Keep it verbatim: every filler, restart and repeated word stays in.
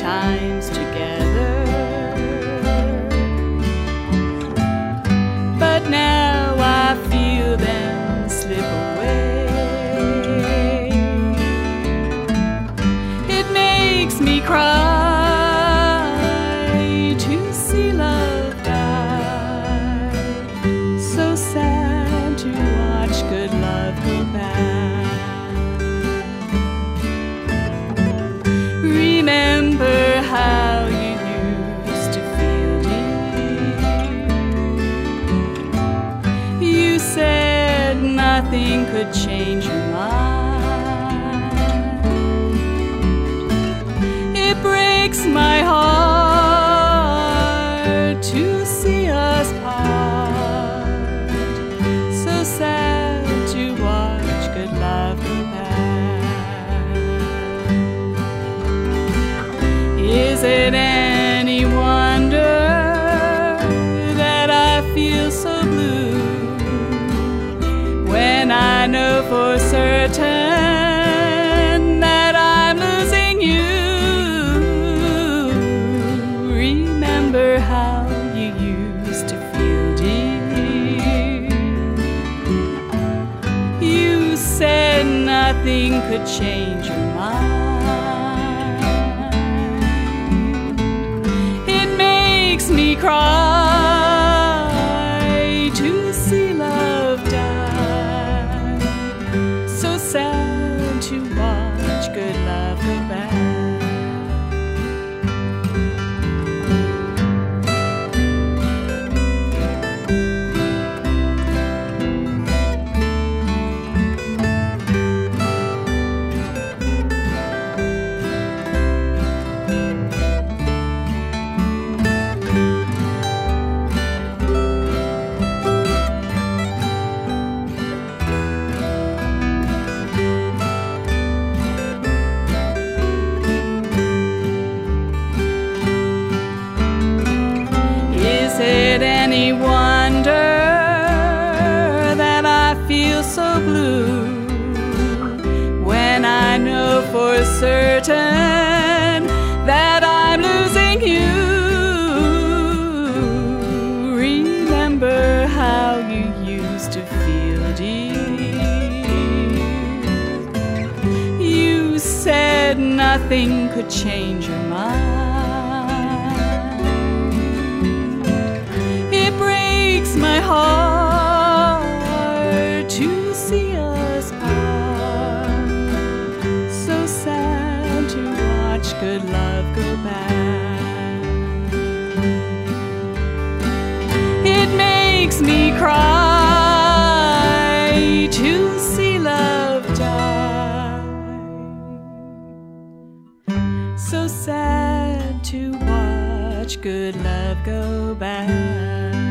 times together. But now I feel them slip away. It makes me cry to see love die. So sad to watch good love go bad. Remember how you used to feel deep. You said nothing could change your mind. It breaks my heart to see us part. So sad to watch good love go bad. Is it any wonder that I feel so blue when I know for certain that I'm losing you? Remember how you used to feel deep. You said nothing could change your mind. Me cry to see love die. So sad to watch good love go bad. Is it any wonder that I feel so blue when I know for certain that I'm losing you? Remember how you used to feel deep. You said nothing could change your mind. My heart to see us part. So sad to watch good love go bad. It makes me cry to see love die. So sad to watch good love go bad.